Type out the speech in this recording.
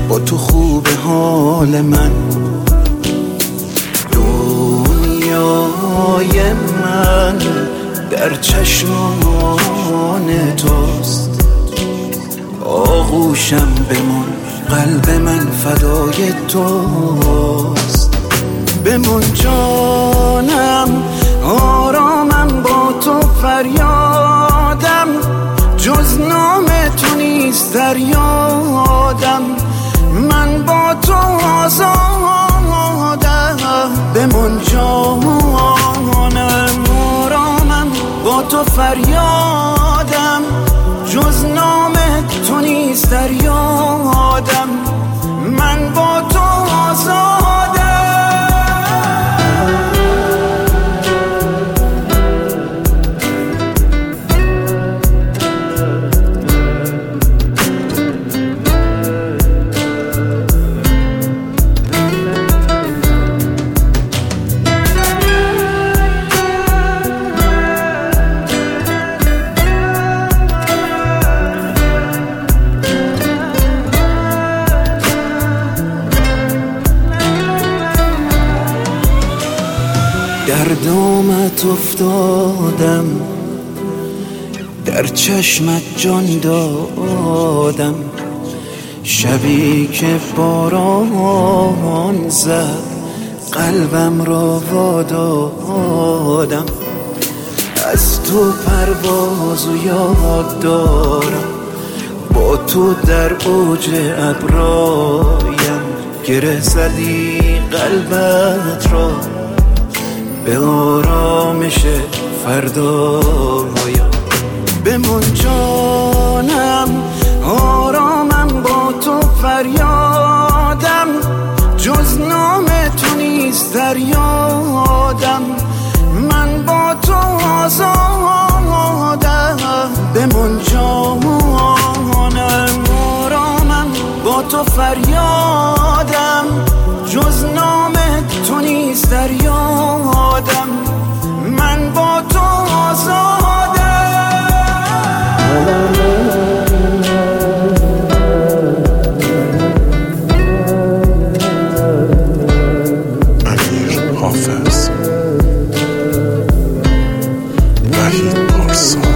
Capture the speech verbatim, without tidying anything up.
با تو خوب حال من. دنیای من در چشمان توست، آغوشم بمون، قلب من فدای توست. بمون جانم، آرامم با تو، فریادم جز نام تو نیست در یادم. من با تو آزادم، بمون جانم، آرامم با تو، فریادم جز نام تو نیست در یادم. من با تو آزادم. در دامت افتادم، در چشمت جان دادم. شبی که باران زد قلبم را وادادم. از تو پرواز و یاد دارم، با تو در اوج ابرایم. گره زدی قلبت را به آرامش فردایم. بمون جانم، آرامم با تو، فریادم جز نام تو نیست در یادم. من با تو آزادم، بمون جانم، آرامم با تو، فریادم جز نام تو نیست در یادم. من با تو آزادم. امیر حافظ، وحید پارسا.